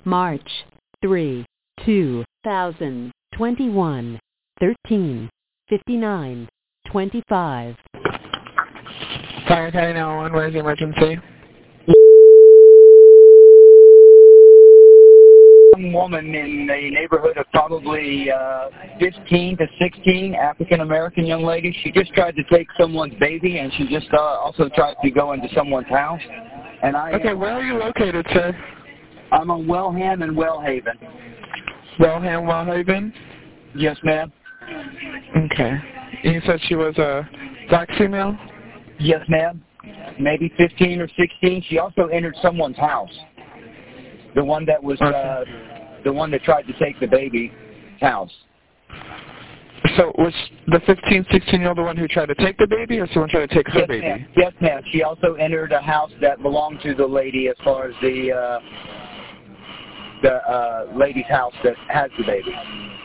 March 3, 2021, 13:59, 25. Fire County 911, where's the emergency? Young woman in the neighborhood of probably 15 to 16, African-American young lady. She just tried to take someone's baby, and she just also tried to go into someone's house. And Okay, where are you located, sir? I'm on Wellham and Wellhaven. Wellham, Wellhaven? Yes, ma'am. Okay. You said she was a black female? Yes, ma'am. Maybe 15 or 16. She also entered someone's house. The one that was the one that tried to take the baby's house. So was the 15, 16-year-old the one who tried to take the baby, or someone tried to take her baby? Yes, ma'am. She also entered a house that belonged to the lady, as far as the lady's house that has the baby.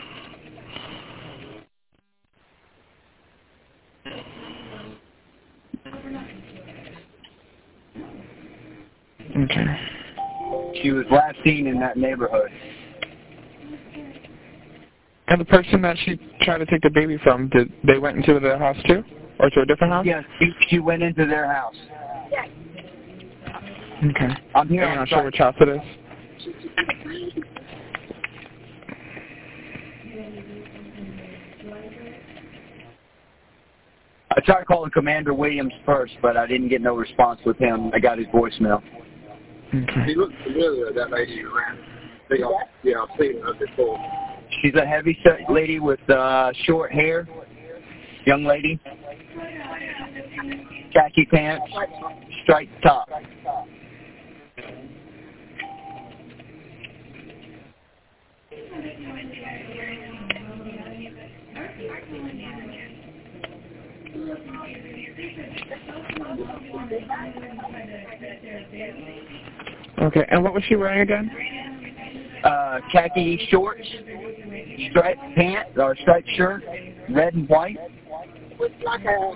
Okay. She was last seen in that neighborhood. And the person that she tried to take the baby from, did they went into their house too? Or to a different house? Yes, she went into their house. Okay. I'm here. You're not sure which house it is? I tried calling Commander Williams first, but I didn't get no response with him. I got his voicemail. Okay. She looks familiar, that lady you ran. Yeah, I've seen her before. She's a heavy-set lady with short hair, young lady, khaki pants, striped top. Okay, and what was she wearing again? Khaki shorts, striped pants, or striped shirt, red and white. With like a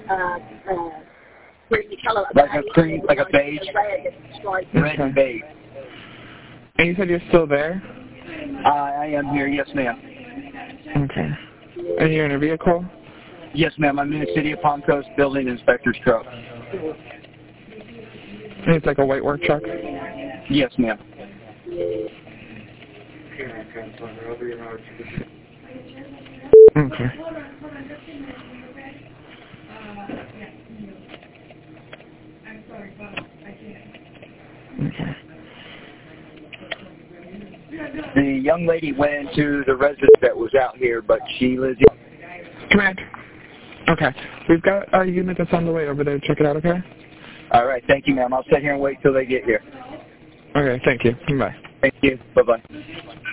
color. Like a cream, like a beige. Red and beige. And you said you're still there? I am here, yes ma'am. Okay. And you're in a vehicle? Yes ma'am, I'm in the City of Palm Coast building inspector's truck. And it's like a white work truck? Yes ma'am. Okay. Okay. The young lady went into the residence that was out here, but she lives in... Command. Okay. We've got a unit that's on the way over there. Check it out, okay? All right, thank you, ma'am. I'll sit here and wait till they get here. Okay, thank you. Bye. Thank you. Bye-bye.